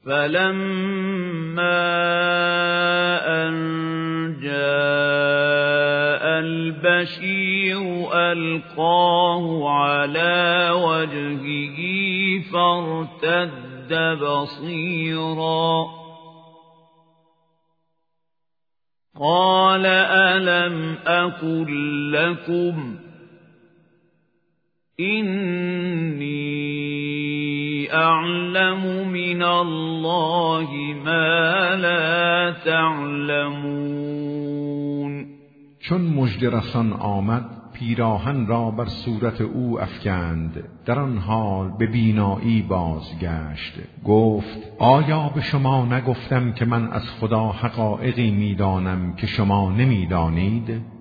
فلما أن جاء البشير ألقاه على وجهه فارتد بصيرا قال ألم أقل لكم إني أعلم من الله ما لا تعلمون. چون مژده رسان آمد پیراهن را بر صورت او افکند، در آن حال به بینایی بازگشت. گفت آیا به شما نگفتم که من از خدا حقایقی میدانم که شما نمیدانید؟